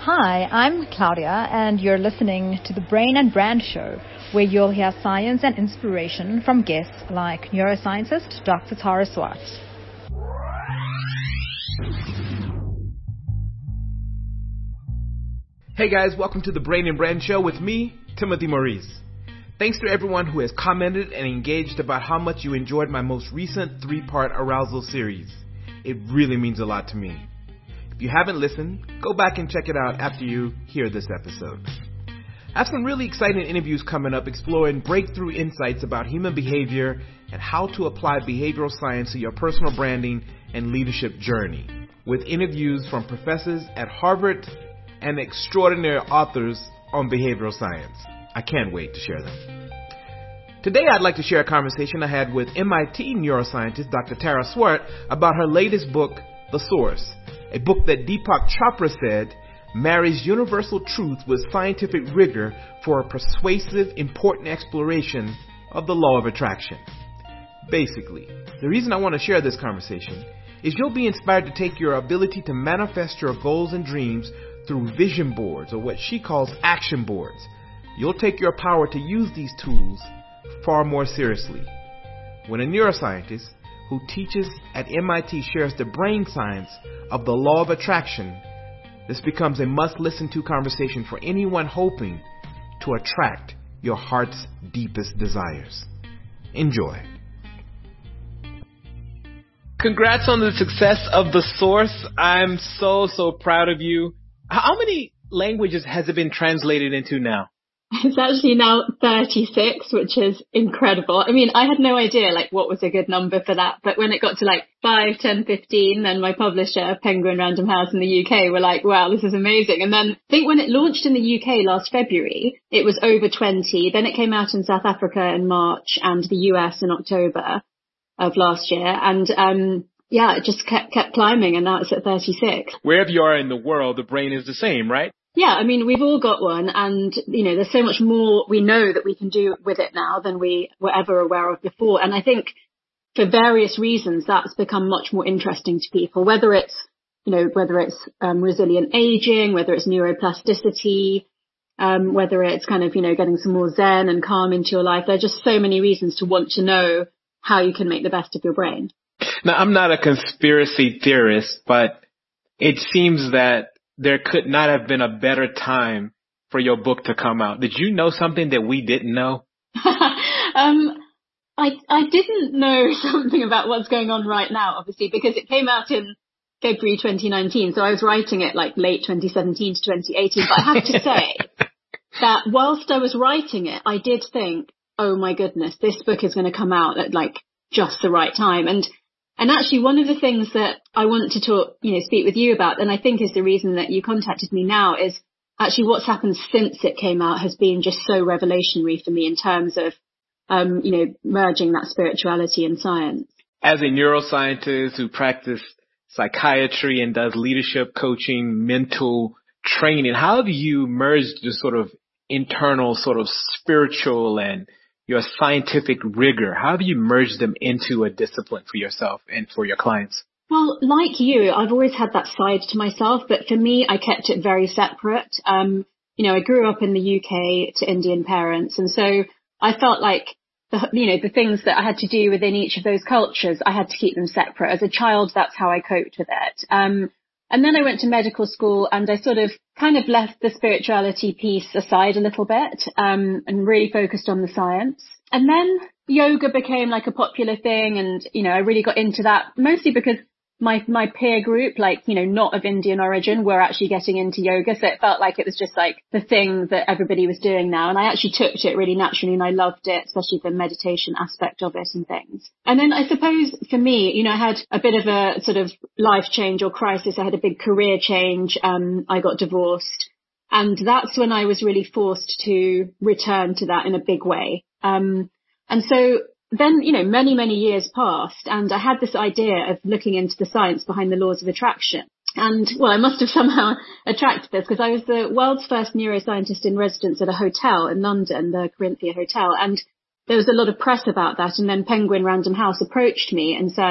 Hi, I'm Claudia, and you're listening to the Brain and Brand Show, where you'll hear science and inspiration from guests like neuroscientist Dr. Tara Swart. Hey guys, welcome to the Brain and Brand Show with me, Timothy Maurice. Thanks to everyone who has commented and engaged about how much you enjoyed my most recent 3-part arousal series. It really means a lot to me. If you haven't listened, go back and check it out after you hear this episode. I have some really exciting interviews coming up exploring breakthrough insights about human behavior and how to apply behavioral science to your personal branding and leadership journey, with interviews from professors at Harvard and extraordinary authors on behavioral science. I can't wait to share them. Today I'd like to share a conversation I had with MIT neuroscientist Dr. Tara Swart about her latest book, The Source, a book that Deepak Chopra said marries universal truth with scientific rigor for a persuasive, important exploration of the law of attraction. Basically, the reason I want to share this conversation is you'll be inspired to take your ability to manifest your goals and dreams through vision boards, or what she calls action boards. You'll take your power to use these tools far more seriously. When a neuroscientist who teaches at MIT shares the brain science of the law of attraction, this becomes a must-listen-to conversation for anyone hoping to attract your heart's deepest desires. Enjoy. Congrats on the success of The Source. I'm so proud of you. How many languages has it been translated into now? It's actually now 36, which is incredible. I mean, I had no idea what was a good number for that. But when it got to 5, 10, 15, then my publisher, Penguin Random House in the UK, were like, wow, this is amazing. And then I think when it launched in the UK last February, it was over 20. Then it came out in South Africa in March and the US in October of last year. And yeah, it just kept climbing, and now it's at 36. Wherever you are in the world, the brain is the same, right? Yeah, I mean, we've all got one, and, there's so much more we know that we can do with it now than we were ever aware of before. And I think for various reasons, that's become much more interesting to people, whether it's resilient aging, whether it's neuroplasticity, whether it's kind of, getting some more zen and calm into your life. There are just so many reasons to want to know how you can make the best of your brain. Now, I'm not a conspiracy theorist, but it seems that there could not have been a better time for your book to come out. Did you know something that we didn't know? I didn't know something about what's going on right now, obviously, because it came out in February 2019. So I was writing it late 2017 to 2018. But I have to say that whilst I was writing it, I did think, oh my goodness, this book is going to come out at just the right time. And actually, one of the things that I want to speak with you about, and I think is the reason that you contacted me now, is actually what's happened since it came out has been just so revelationary for me in terms of, merging that spirituality and science. As a neuroscientist who practices psychiatry and does leadership coaching, mental training, how do you merge the sort of internal sort of spiritual and your scientific rigor? How do you merge them into a discipline for yourself and for your clients? Well, like you, I've always had that side to myself, but for me, I kept it very separate. I grew up in the UK to Indian parents, and so I felt like the things that I had to do within each of those cultures, I had to keep them separate. As a child, that's how I coped with it. And then I went to medical school, and I sort of kind of left the spirituality piece aside a little bit, and really focused on the science. And then yoga became a popular thing, and, I really got into that mostly because my peer group, not of Indian origin, were actually getting into yoga. So it felt like it was just the thing that everybody was doing now. And I actually took to it really naturally, and I loved it, especially the meditation aspect of it and things. And then I suppose for me, I had a bit of a sort of life change or crisis. I had a big career change. I got divorced, and that's when I was really forced to return to that in a big way. And so then, many years passed, and I had this idea of looking into the science behind the laws of attraction. And, well, I must have somehow attracted this because I was the world's first neuroscientist in residence at a hotel in London, the Corinthia Hotel. And there was a lot of press about that. And then Penguin Random House approached me and said,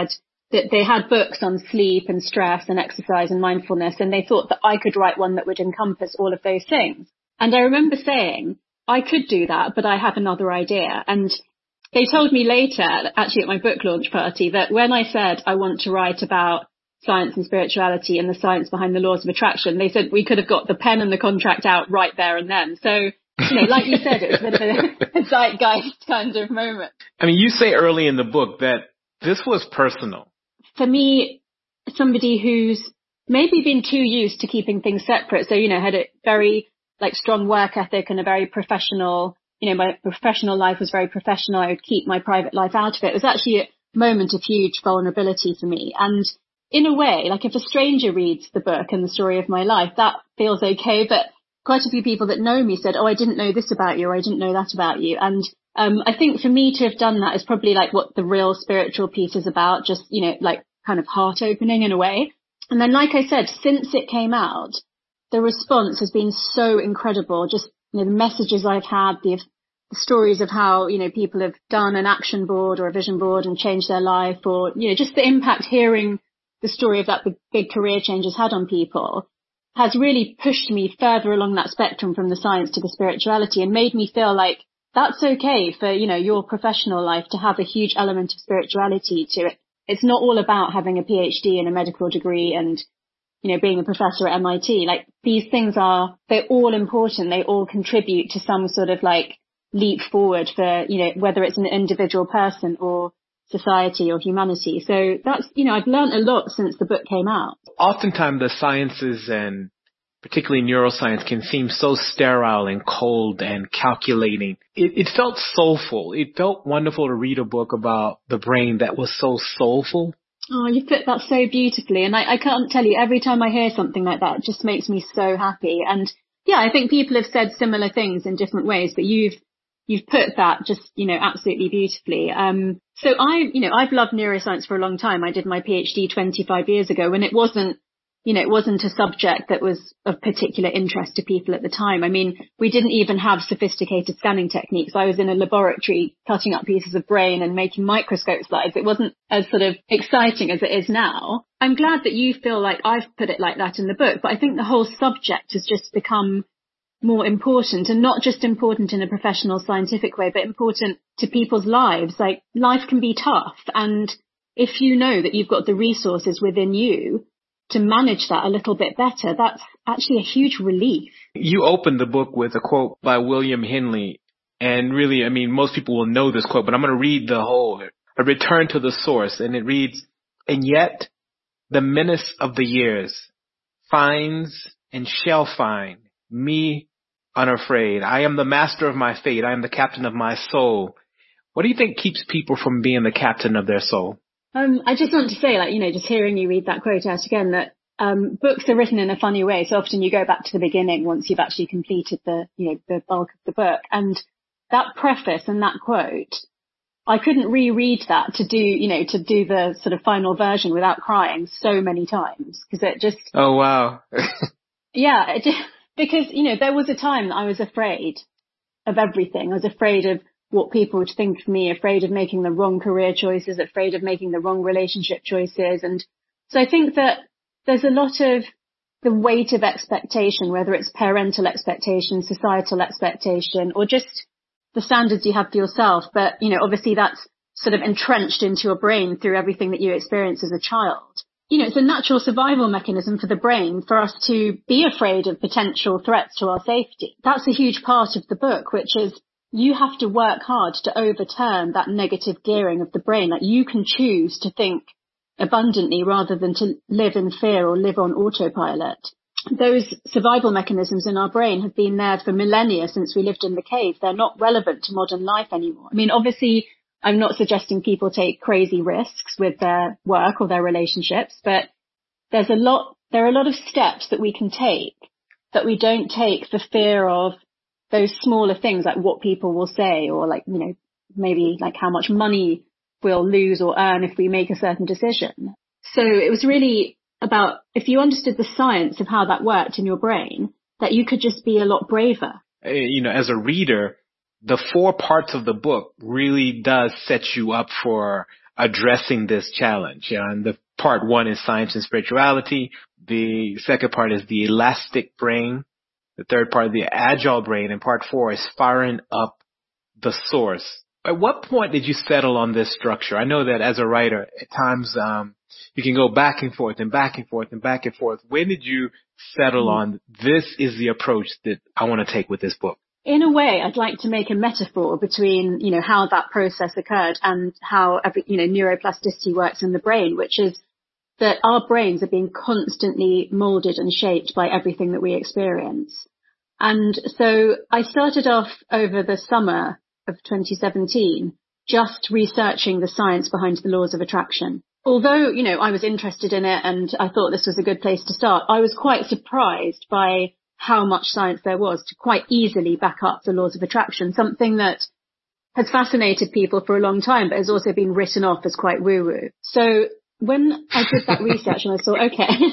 that they had books on sleep and stress and exercise and mindfulness, and they thought that I could write one that would encompass all of those things. And I remember saying, I could do that, but I have another idea. And they told me later, actually at my book launch party, that when I said I want to write about science and spirituality and the science behind the laws of attraction, they said we could have got the pen and the contract out right there and then. So, you know, like you said, it was a bit of a zeitgeist kind of moment. I mean, you say early in the book that this was personal. For me, somebody who's maybe been too used to keeping things separate, so, you know, had a very strong work ethic and a very professional, you know, my professional life was very professional. I would keep my private life out of it. It was actually a moment of huge vulnerability for me. And in a way, if a stranger reads the book and the story of my life, that feels okay. But quite a few people that know me said, oh, I didn't know this about you, or I didn't know that about you. And I think for me to have done that is probably what the real spiritual piece is about, just, you know, kind of heart opening in a way. And then, like I said, since it came out, the response has been so incredible. Just, you know, the messages I've had, the stories of how, you know, people have done an action board or a vision board and changed their life, or, you know, just the impact hearing the story of that big career change has had on people has really pushed me further along that spectrum from the science to the spirituality, and made me feel like that's okay for, you know, your professional life to have a huge element of spirituality to it. It's not all about having a PhD and a medical degree and, you know, being a professor at MIT. These things they're all important. They all contribute to some sort of leap forward for, you know, whether it's an individual person or society or humanity. So that's, you know, I've learned a lot since the book came out. Oftentimes the sciences, and particularly neuroscience, can seem so sterile and cold and calculating. It felt soulful. It felt wonderful to read a book about the brain that was so soulful. Oh, you put that so beautifully. And I can't tell you, every time I hear something like that, it just makes me so happy. And yeah, I think people have said similar things in different ways, but you've put that just, you know, absolutely beautifully. So I've loved neuroscience for a long time. I did my PhD 25 years ago when it wasn't a subject that was of particular interest to people at the time. I mean, we didn't even have sophisticated scanning techniques. I was in a laboratory cutting up pieces of brain and making microscope slides. It wasn't as sort of exciting as it is now. I'm glad that you feel like I've put it like that in the book, but I think the whole subject has just become more important, and not just important in a professional scientific way, but important to people's lives. Life can be tough, and if you know that you've got the resources within you to manage that a little bit better, that's actually a huge relief. You opened the book with a quote by William Henley, and really, I mean, most people will know this quote, but I'm going to read the whole, a return to the source, and it reads, "And yet the menace of the years finds and shall find me unafraid. I am the master of my fate. I am the captain of my soul." What do you think keeps people from being the captain of their soul? I just want to say, just hearing you read that quote out again, that books are written in a funny way. So often you go back to the beginning once you've actually completed the bulk of the book. And that preface and that quote, I couldn't reread that to do the sort of final version without crying so many times, because it just... Oh, wow. Yeah, because, there was a time that I was afraid of everything. I was afraid of what people would think of me, afraid of making the wrong career choices, afraid of making the wrong relationship choices. And so I think that there's a lot of the weight of expectation, whether it's parental expectation, societal expectation, or just the standards you have for yourself. But, obviously that's sort of entrenched into your brain through everything that you experience as a child. It's a natural survival mechanism for the brain for us to be afraid of potential threats to our safety. That's a huge part of the book, which is you have to work hard to overturn that negative gearing of the brain. That you can choose to think abundantly rather than to live in fear or live on autopilot. Those survival mechanisms in our brain have been there for millennia since we lived in the cave. They're not relevant to modern life anymore. I mean, obviously, I'm not suggesting people take crazy risks with their work or their relationships, but there are a lot of steps that we can take that we don't take for fear of those smaller things, like what people will say, or maybe how much money we'll lose or earn if we make a certain decision. So it was really about, if you understood the science of how that worked in your brain, that you could just be a lot braver. As a reader, the 4 parts of the book really does set you up for addressing this challenge. And the part one is science and spirituality. The second part is the elastic brain. The third part, the agile brain. And part four is firing up the source. At what point did you settle on this structure? I know that as a writer, at times, you can go back and forth and back and forth and back and forth. When did you settle on this is the approach that I want to take with this book? In a way, I'd like to make a metaphor between, how that process occurred and how neuroplasticity works in the brain, which is that our brains are being constantly molded and shaped by everything that we experience. And so I started off over the summer of 2017, just researching the science behind the laws of attraction. Although, I was interested in it and I thought this was a good place to start, I was quite surprised by how much science there was to quite easily back up the laws of attraction, something that has fascinated people for a long time, but has also been written off as quite woo-woo. So when I did that research and I thought,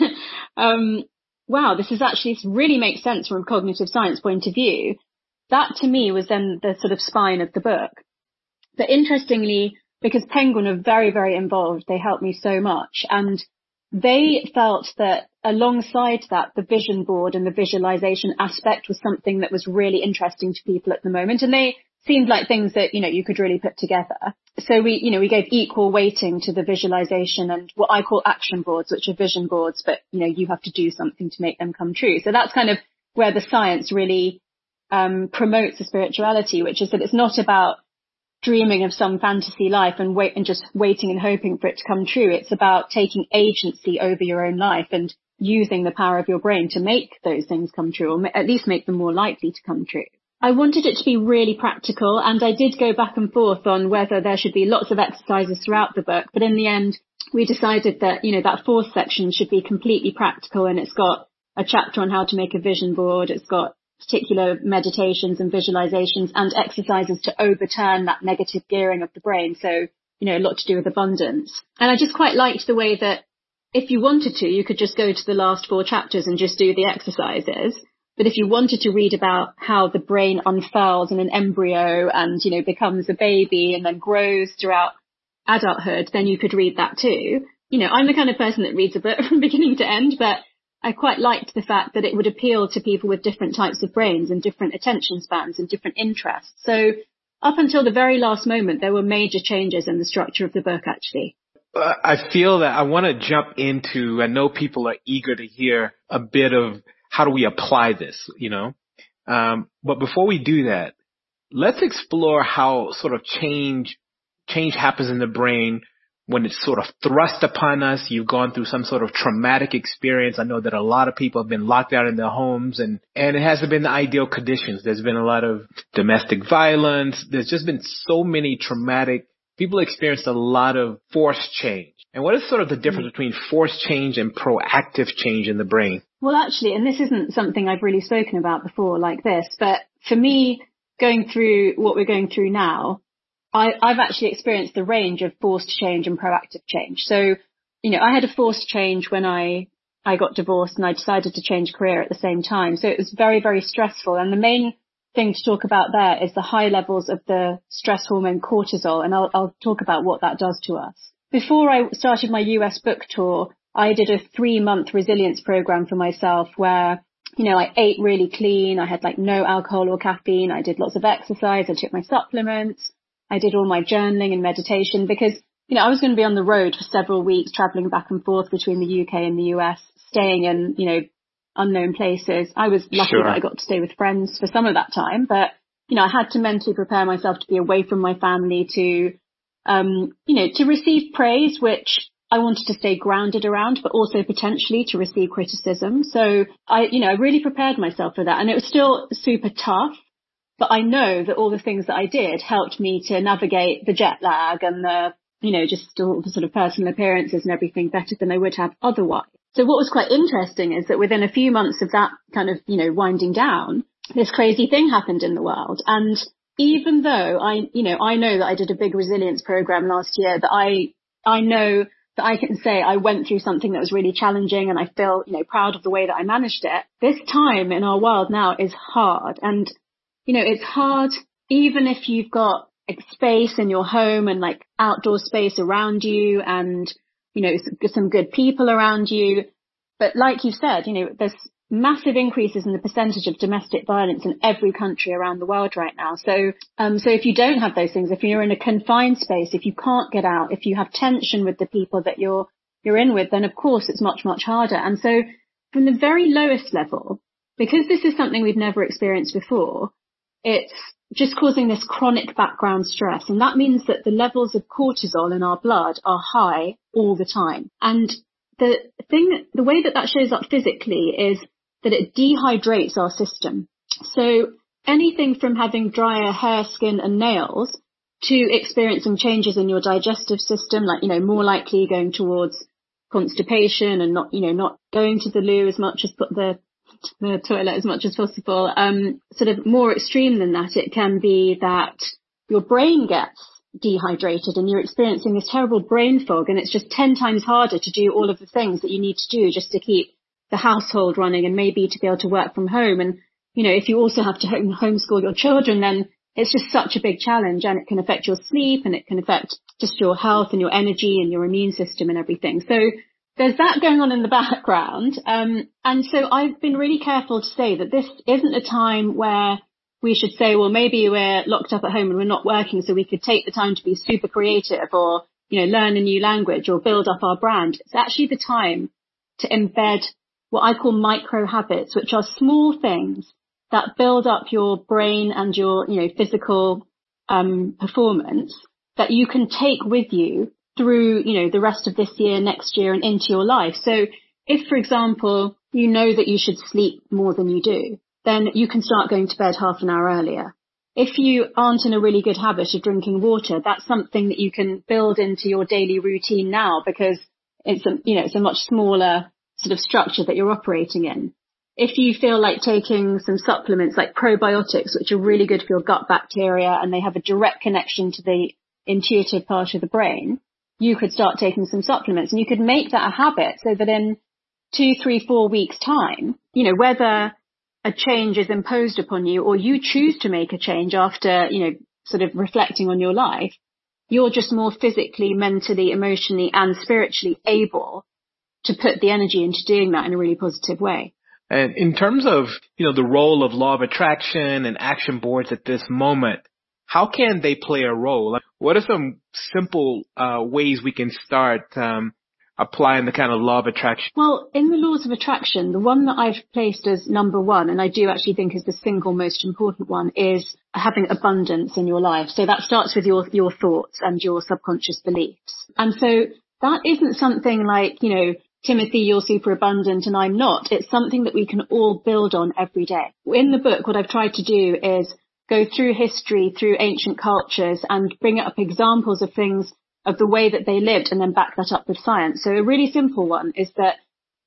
okay, wow, this really makes sense from a cognitive science point of view. That to me was then the sort of spine of the book. But interestingly, because Penguin are very, very involved, they helped me so much. And they felt that alongside that, the vision board and the visualization aspect was something that was really interesting to people at the moment. And they seemed like things that, you could really put together. So we gave equal weighting to the visualization and what I call action boards, which are vision boards, but, you have to do something to make them come true. So that's kind of where the science really promotes the spirituality, which is that it's not about dreaming of some fantasy life and just waiting and hoping for it to come true. It's about taking agency over your own life and using the power of your brain to make those things come true, or at least make them more likely to come true. I wanted it to be really practical, and I did go back and forth on whether there should be lots of exercises throughout the book. But in the end, we decided that, that fourth section should be completely practical, and it's got a chapter on how to make a vision board. It's got particular meditations and visualizations and exercises to overturn that negative gearing of the brain. So, a lot to do with abundance. And I just quite liked the way that if you wanted to, you could just go to the last 4 chapters and just do the exercises. But if you wanted to read about how the brain unfurls in an embryo and, becomes a baby and then grows throughout adulthood, then you could read that too. I'm the kind of person that reads a book from beginning to end, but I quite liked the fact that it would appeal to people with different types of brains and different attention spans and different interests. So up until the very last moment, there were major changes in the structure of the book, actually. I feel that I want to jump into, I know people are eager to hear a bit of how do we apply this, but before we do that, let's explore how sort of change happens in the brain when it's sort of thrust upon us. You've gone through some sort of traumatic experience. I know that a lot of people have been locked out in their homes and it hasn't been the ideal conditions. There's been a lot of domestic violence. There's just been so many traumatic, people experienced a lot of forced change. And what is sort of the difference between forced change and proactive change in the brain? Well, actually, and this isn't something I've really spoken about before like this, but for me, going through what we're going through now, I've actually experienced the range of forced change and proactive change. So, I had a forced change when I got divorced and I decided to change career at the same time. So it was very, very stressful. And the main thing to talk about there is the high levels of the stress hormone cortisol. And I'll talk about what that does to us. Before I started my US book tour, I did a 3-month resilience program for myself where, I ate really clean. I had no alcohol or caffeine. I did lots of exercise. I took my supplements. I did all my journaling and meditation because, I was going to be on the road for several weeks, traveling back and forth between the UK and the US, staying in, unknown places. I was lucky that I got to stay with friends for some of that time, but, I had to mentally prepare myself to be away from my family to receive praise, which I wanted to stay grounded around, but also potentially to receive criticism. So I really prepared myself for that. And it was still super tough. But I know that all the things that I did helped me to navigate the jet lag and the, just all the sort of personal appearances and everything better than I would have otherwise. So what was quite interesting is that within a few months of that kind of, winding down, this crazy thing happened in the world. And even though I know that I did a big resilience program last year, that I know that I can say I went through something that was really challenging and I feel, proud of the way that I managed it. This time in our world now is hard. And it's hard even if you've got space in your home and like outdoor space around you and, you know, some good people around you. But like you said, you know, there's massive increases in the percentage of domestic violence in every country around the world right now. So if you don't have those things, if you're in a confined space, if you can't get out, if you have tension with the people that you're in with, then of course it's much, much harder. And so from the very lowest level, because this is something we've never experienced before, it's just causing this chronic background stress. And that means that the levels of cortisol in our blood are high all the time. And the way that shows up physically is that it dehydrates our system. So anything from having drier hair, skin and nails to experiencing changes in your digestive system, like, you know, more likely going towards constipation and not going to the loo as much as the toilet as much as possible. Sort of more extreme than that, it can be that your brain gets dehydrated and you're experiencing this terrible brain fog, and it's just 10 times harder to do all of the things that you need to do just to keep the household running and maybe to be able to work from home. And, you know, if you also have to homeschool your children, then it's just such a big challenge, and it can affect your sleep and it can affect just your health and your energy and your immune system and everything. So there's that going on in the background. And so I've been really careful to say that this isn't a time where we should say, well, maybe we're locked up at home and we're not working, so we could take the time to be super creative or, you know, learn a new language or build up our brand. It's actually the time to embed what I call micro habits, which are small things that build up your brain and your, you know, physical performance that you can take with you through, you know, the rest of this year, next year and into your life. So if, for example, you know that you should sleep more than you do, then you can start going to bed half an hour earlier. If you aren't in a really good habit of drinking water, that's something that you can build into your daily routine now, because it's a much smaller sort of structure that you're operating in. If you feel like taking some supplements like probiotics, which are really good for your gut bacteria and they have a direct connection to the intuitive part of the brain, you could start taking some supplements, and you could make that a habit so that in 2, 3, 4 weeks time, you know, whether a change is imposed upon you or you choose to make a change after, you know, sort of reflecting on your life, you're just more physically, mentally, emotionally and spiritually able to put the energy into doing that in a really positive way. And in terms of, you know, the role of law of attraction and action boards at this moment, how can they play a role? Like, what are some simple ways we can start applying the kind of law of attraction? Well, in the laws of attraction, the one that I've placed as number one, and I do actually think is the single most important one, is having abundance in your life. So that starts with your thoughts and your subconscious beliefs. And so that isn't something like, you know, Timothy, you're super abundant and I'm not. It's something that we can all build on every day. In the book, what I've tried to do is go through history, through ancient cultures, and bring up examples of things, of the way that they lived, and then back that up with science. So a really simple one is that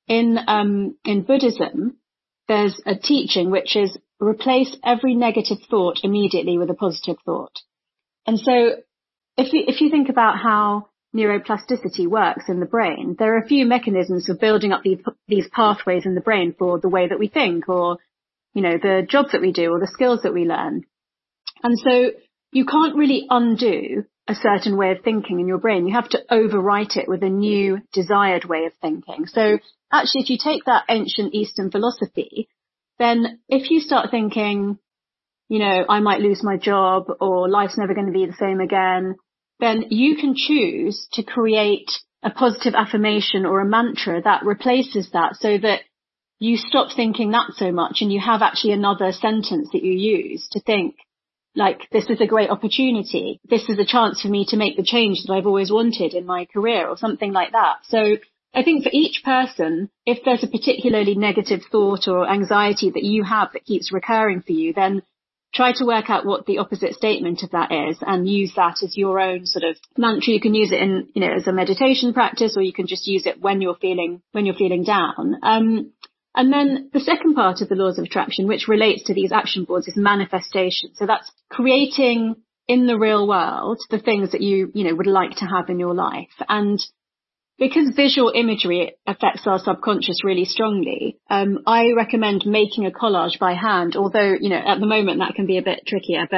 in Buddhism, there's a teaching which is replace every negative thought immediately with a positive thought. And so if you think about how neuroplasticity works in the brain, there are a few mechanisms for building up these pathways in the brain for the way that we think, or, you know, the jobs that we do or the skills that we learn. And so you can't really undo a certain way of thinking in your brain. You have to overwrite it with a new desired way of thinking. So actually, if you take that ancient Eastern philosophy, then if you start thinking, you know, I might lose my job or life's never going to be the same again, then you can choose to create a positive affirmation or a mantra that replaces that, so that you stop thinking that so much and you have actually another sentence that you use to think, like, this is a great opportunity. This is a chance for me to make the change that I've always wanted in my career, or something like that. So I think for each person, if there's a particularly negative thought or anxiety that you have that keeps recurring for you, then try to work out what the opposite statement of that is and use that as your own sort of mantra. You can use it in, you know, as a meditation practice, or you can just use it when you're feeling down. And then the second part of the laws of attraction, which relates to these action boards, is manifestation. So that's creating in the real world the things that you know, would like to have in your life. And because visual imagery affects our subconscious really strongly, I recommend making a collage by hand, although, you know, at the moment that can be a bit trickier. But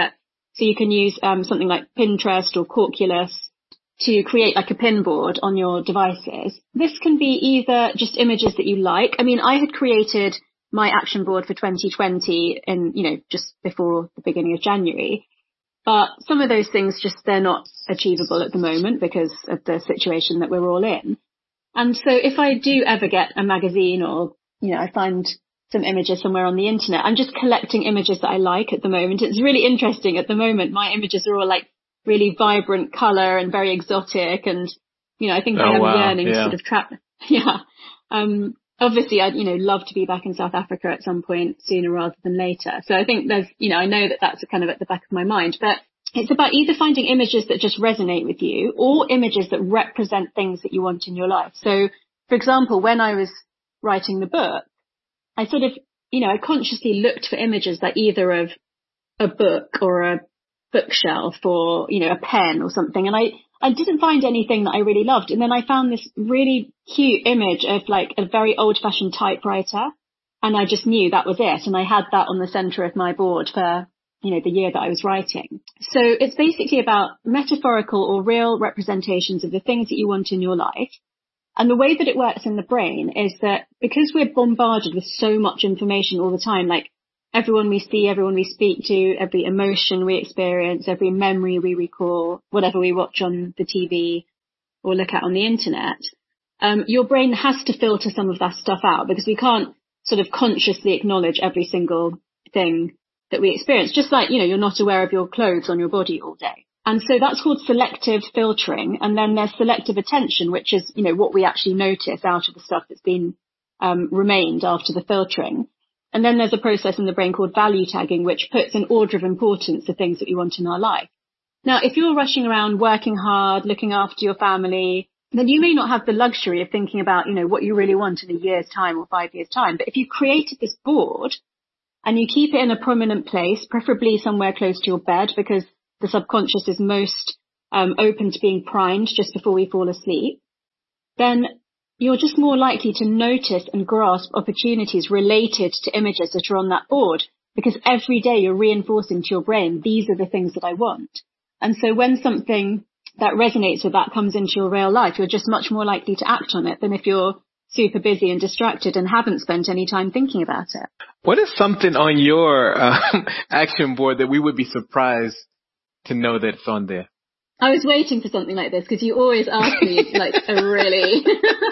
So you can use something like Pinterest or Quarkulus to create like a pin board on your devices. This can be either just images that you like. I mean, I had created my action board for 2020 in, just before the beginning of January. But some of those things they're not achievable at the moment because of the situation that we're all in. And so if I do ever get a magazine or, I find some images somewhere on the internet, I'm just collecting images that I like at the moment. It's really interesting at the moment. My images are all like really vibrant color and very exotic. And, I think I am yearning to sort of trap. Yeah. Obviously I'd, love to be back in South Africa at some point sooner rather than later. So I think there's, I know that that's kind of at the back of my mind, but it's about either finding images that just resonate with you or images that represent things that you want in your life. So, for example, when I was writing the book, I sort of, I consciously looked for images that either of a book or a bookshelf or, a pen or something. And I didn't find anything that I really loved. And then I found this really cute image of like a very old fashioned typewriter. And I just knew that was it. And I had that on the center of my board for, the year that I was writing. So it's basically about metaphorical or real representations of the things that you want in your life. And the way that it works in the brain is that because we're bombarded with so much information all the time, like everyone we see, everyone we speak to, every emotion we experience, every memory we recall, whatever we watch on the TV or look at on the internet, your brain has to filter some of that stuff out because we can't sort of consciously acknowledge every single thing that we experience. Just like, you're not aware of your clothes on your body all day. And so that's called selective filtering. And then there's selective attention, which is, what we actually notice out of the stuff that's been remained after the filtering. And then there's a process in the brain called value tagging, which puts an order of importance to things that we want in our life. Now, if you're rushing around working hard, looking after your family, then you may not have the luxury of thinking about, what you really want in a year's time or 5 years' time. But if you created this board and you keep it in a prominent place, preferably somewhere close to your bed, because the subconscious is most open to being primed just before we fall asleep, then you're just more likely to notice and grasp opportunities related to images that are on that board, because every day you're reinforcing to your brain, these are the things that I want. And so when something that resonates with that comes into your real life, you're just much more likely to act on it than if you're super busy and distracted and haven't spent any time thinking about it. What is something on your action board that we would be surprised to know that it's on there? I was waiting for something like this because you always ask me like a really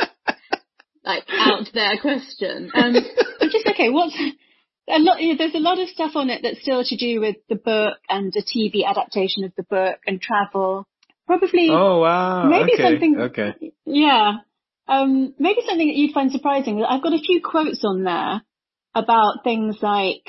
like out there question. I'm just okay. There's a lot of stuff on it that's still to do with the book and the TV adaptation of the book and travel. Probably. Oh wow. Maybe something. Okay. Yeah. Maybe something that you'd find surprising. I've got a few quotes on there about things like,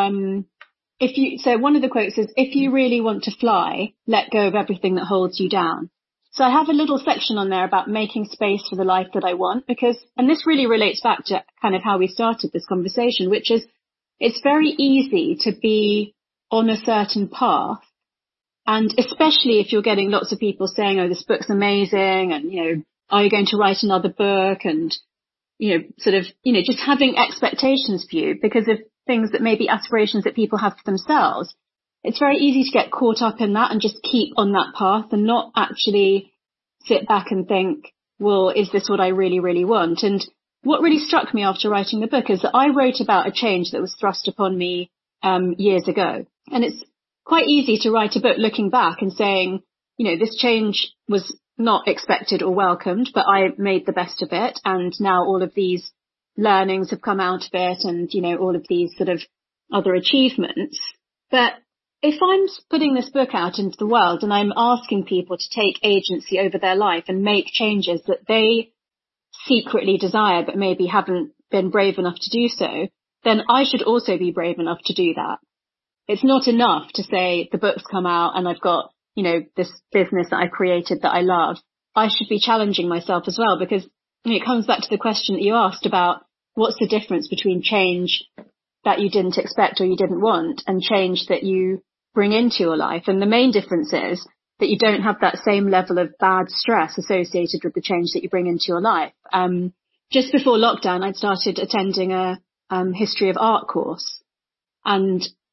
so one of the quotes is, if you really want to fly, let go of everything that holds you down. So I have a little section on there about making space for the life that I want and this really relates back to kind of how we started this conversation, which is it's very easy to be on a certain path. And especially if you're getting lots of people saying, oh, this book's amazing and, are you going to write another book? And, just having expectations for you because of things that may be aspirations that people have for themselves. It's very easy to get caught up in that and just keep on that path and not actually sit back and think, well, is this what I really, really want? And what really struck me after writing the book is that I wrote about a change that was thrust upon me years ago. And it's quite easy to write a book looking back and saying, this change was not expected or welcomed, but I made the best of it. And now all of these learnings have come out of it and, all of these sort of other achievements. But if I'm putting this book out into the world and I'm asking people to take agency over their life and make changes that they secretly desire, but maybe haven't been brave enough to do so, then I should also be brave enough to do that. It's not enough to say the book's come out and I've got, this business that I created that I love. I should be challenging myself as well because it comes back to the question that you asked about what's the difference between change that you didn't expect or you didn't want and change that you bring into your life. And the main difference is that you don't have that same level of bad stress associated with the change that you bring into your life. Just before lockdown, I'd started attending a history of art course. And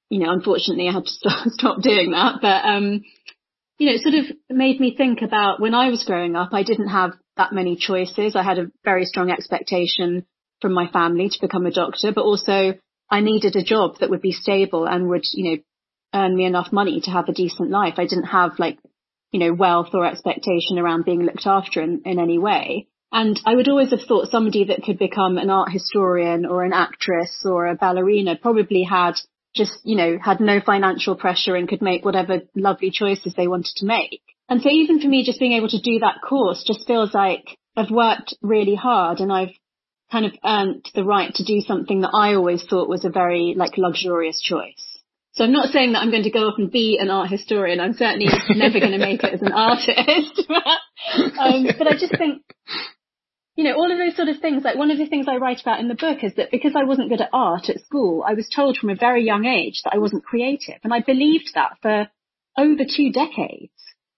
unfortunately I had to stop doing that. But, it sort of made me think about when I was growing up, I didn't have that many choices. I had a very strong expectation from my family to become a doctor, but also I needed a job that would be stable and would, earn me enough money to have a decent life. I didn't have wealth or expectation around being looked after in any way. And I would always have thought somebody that could become an art historian or an actress or a ballerina probably had had no financial pressure and could make whatever lovely choices they wanted to make. And so even for me, just being able to do that course just feels like I've worked really hard and I've kind of earned the right to do something that I always thought was a very luxurious choice. So I'm not saying that I'm going to go off and be an art historian. I'm certainly never going to make it as an artist. But I just think, all of those sort of things, like one of the things I write about in the book is that because I wasn't good at art at school, I was told from a very young age that I wasn't creative. And I believed that for over 2 decades.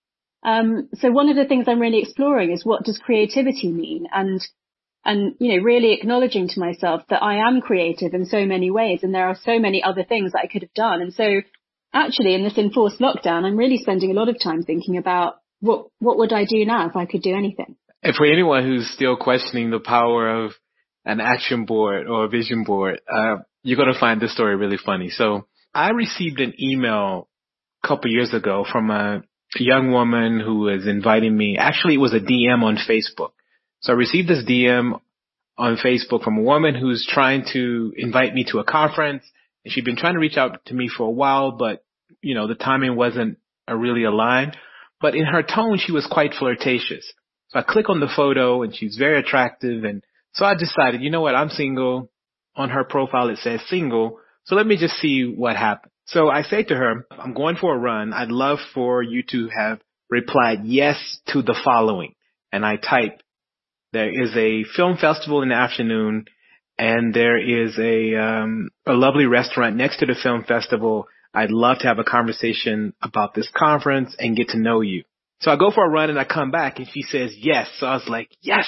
So one of the things I'm really exploring is what does creativity mean? And really acknowledging to myself that I am creative in so many ways and there are so many other things that I could have done. And so actually in this enforced lockdown, I'm really spending a lot of time thinking about what would I do now if I could do anything? And for anyone who's still questioning the power of an action board or a vision board, you're going to find this story really funny. So I received an email a couple years ago from a young woman who was inviting me. Actually, it was a DM on Facebook. So I received this DM on Facebook from a woman who's trying to invite me to a conference. And she'd been trying to reach out to me for a while, but, the timing wasn't really aligned. But in her tone, she was quite flirtatious. So I click on the photo and she's very attractive. And so I decided, you know what, I'm single. On her profile, it says single. So let me just see what happens. So I say to her, I'm going for a run. I'd love for you to have replied yes to the following. And I type, there is a film festival in the afternoon and there is a lovely restaurant next to the film festival. I'd love to have a conversation about this conference and get to know you. So I go for a run and I come back and she says yes. So I was like, yes.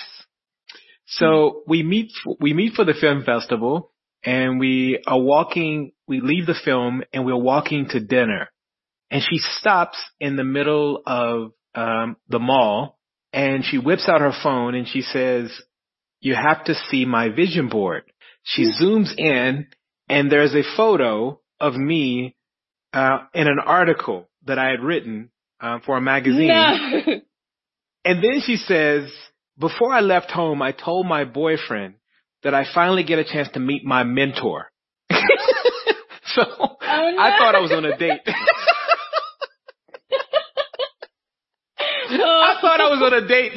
So we meet for the film festival and we leave the film and we're walking to dinner and she stops in the middle of, the mall and she whips out her phone and she says, you have to see my vision board. She zooms in and there's a photo of me, in an article that I had written for a magazine. No. And then she says, before I left home, I told my boyfriend that I finally get a chance to meet my mentor. So I thought I was on a date. I thought I was on a date.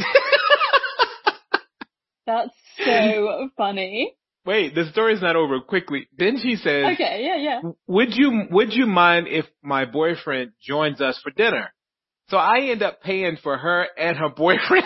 That's so funny. Wait, the story's not over. Quickly. Then she says, okay, yeah. Would you mind if my boyfriend joins us for dinner? So I end up paying for her and her boyfriend.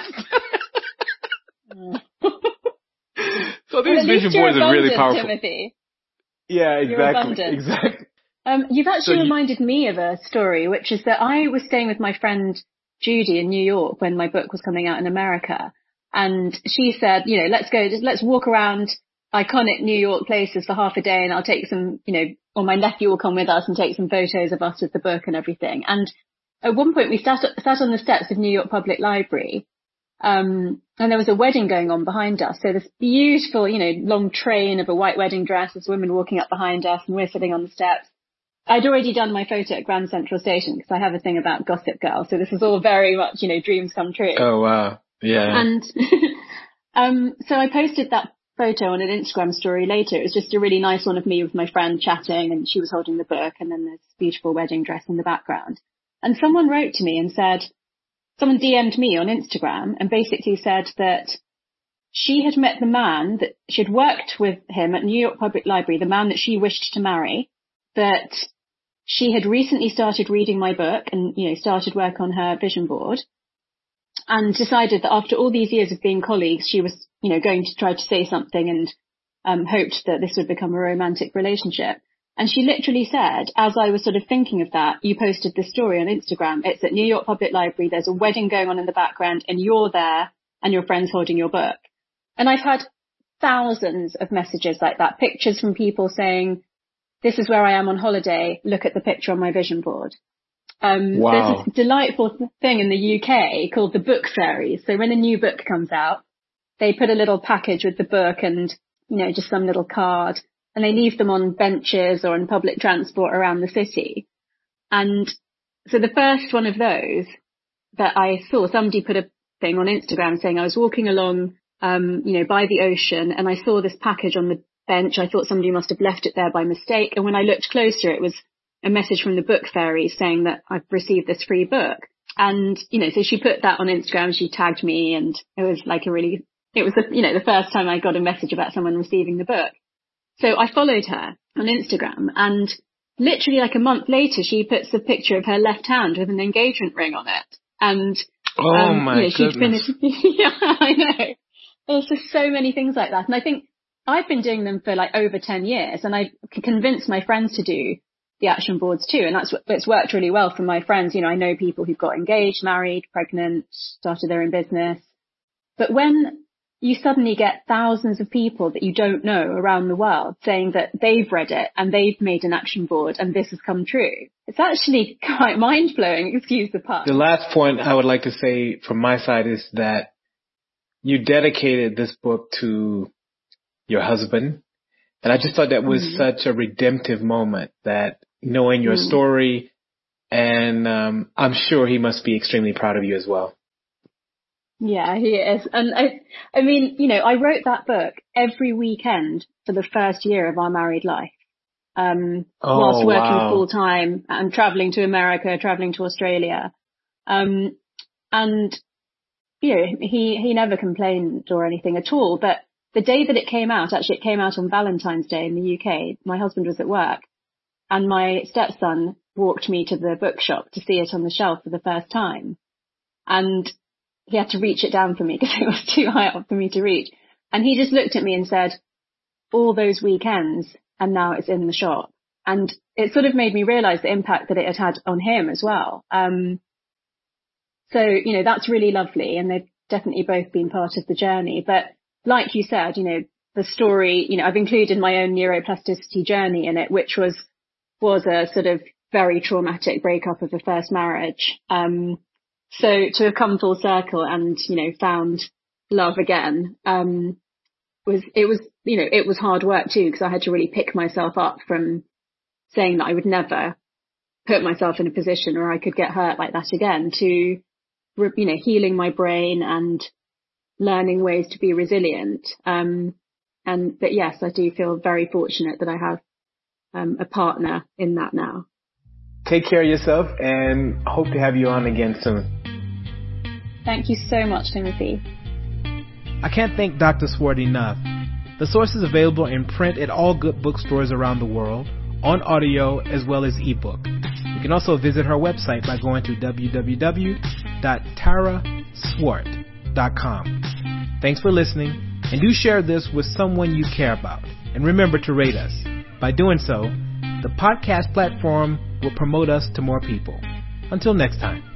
So these vision boards are really powerful. Timothy. Yeah, exactly. Exactly. You've actually reminded me of a story, which is that I was staying with my friend Judy in New York when my book was coming out in America. And she said, let's walk around iconic New York places for half a day and I'll take some, or my nephew will come with us and take some photos of us with the book and everything. And at one point we sat on the steps of New York Public Library, and there was a wedding going on behind us. So this beautiful, long train of a white wedding dress, this woman walking up behind us and we're sitting on the steps. I'd already done my photo at Grand Central Station because I have a thing about Gossip Girl. So this is all very much, dreams come true. Oh, wow. Yeah. And, so I posted that photo on an Instagram story later. It was just a really nice one of me with my friend chatting and she was holding the book and then this beautiful wedding dress in the background. And someone wrote to me and said, someone DM'd me on Instagram and basically said that she had met the man that she'd worked with him at New York Public Library, the man that she wished to marry, that she had recently started reading my book and, started work on her vision board and decided that after all these years of being colleagues, she was, going to try to say something and hoped that this would become a romantic relationship. And she literally said, as I was sort of thinking of that, you posted this story on Instagram. It's at New York Public Library. There's a wedding going on in the background and you're there and your friend's holding your book. And I've had thousands of messages like that, pictures from people saying, this is where I am on holiday. Look at the picture on my vision board. Wow. There's this delightful thing in the UK called the book fairies. So when a new book comes out, they put a little package with the book and, just some little card, and they leave them on benches or in public transport around the city. And so the first one of those that I saw, somebody put a thing on Instagram saying I was walking along, by the ocean, and I saw this package on the bench. I thought somebody must have left it there by mistake. And when I looked closer, it was a message from the book fairy saying that I've received this free book. And, so she put that on Instagram, she tagged me, and it was like the first time I got a message about someone receiving the book. So I followed her on Instagram, and literally like a month later, she puts a picture of her left hand with an engagement ring on it. And, she'd finished. Yeah, I know. There's just so many things like that. And I think I've been doing them for like over 10 years, and I've convinced my friends to do the action boards too. And it's worked really well for my friends. I know people who've got engaged, married, pregnant, started their own business. But when you suddenly get thousands of people that you don't know around the world saying that they've read it and they've made an action board and this has come true, it's actually quite mind-blowing, excuse the pun. The last point I would like to say from my side is that you dedicated this book to your husband. And I just thought that was such a redemptive moment, that knowing your story, and I'm sure he must be extremely proud of you as well. Yeah, he is. And I mean, I wrote that book every weekend for the first year of our married life. Whilst working full time and traveling to America, traveling to Australia. And, he never complained or anything at all. But the day that it came out, actually it came out on Valentine's Day in the UK. My husband was at work, and my stepson walked me to the bookshop to see it on the shelf for the first time. And he had to reach it down for me because it was too high up for me to reach. And he just looked at me and said, all those weekends, and now it's in the shop. And it sort of made me realize the impact that it had had on him as well. So, that's really lovely. And they've definitely both been part of the journey. But like you said, the story, I've included my own neuroplasticity journey in it, which was a sort of very traumatic breakup of a first marriage. So to have come full circle and, found love again, it was hard work too, because I had to really pick myself up from saying that I would never put myself in a position where I could get hurt like that again, to, healing my brain and learning ways to be resilient. But yes, I do feel very fortunate that I have a partner in that now. Take care of yourself, and hope to have you on again soon. Thank you so much, Timothy. I can't thank Dr. Swart enough. The source is available in print at all good bookstores around the world, on audio as well as ebook. You can also visit her website by going to www.taraswart.com. Thanks for listening, and do share this with someone you care about. And remember to rate us. By doing so, the podcast platform will promote us to more people. Until next time.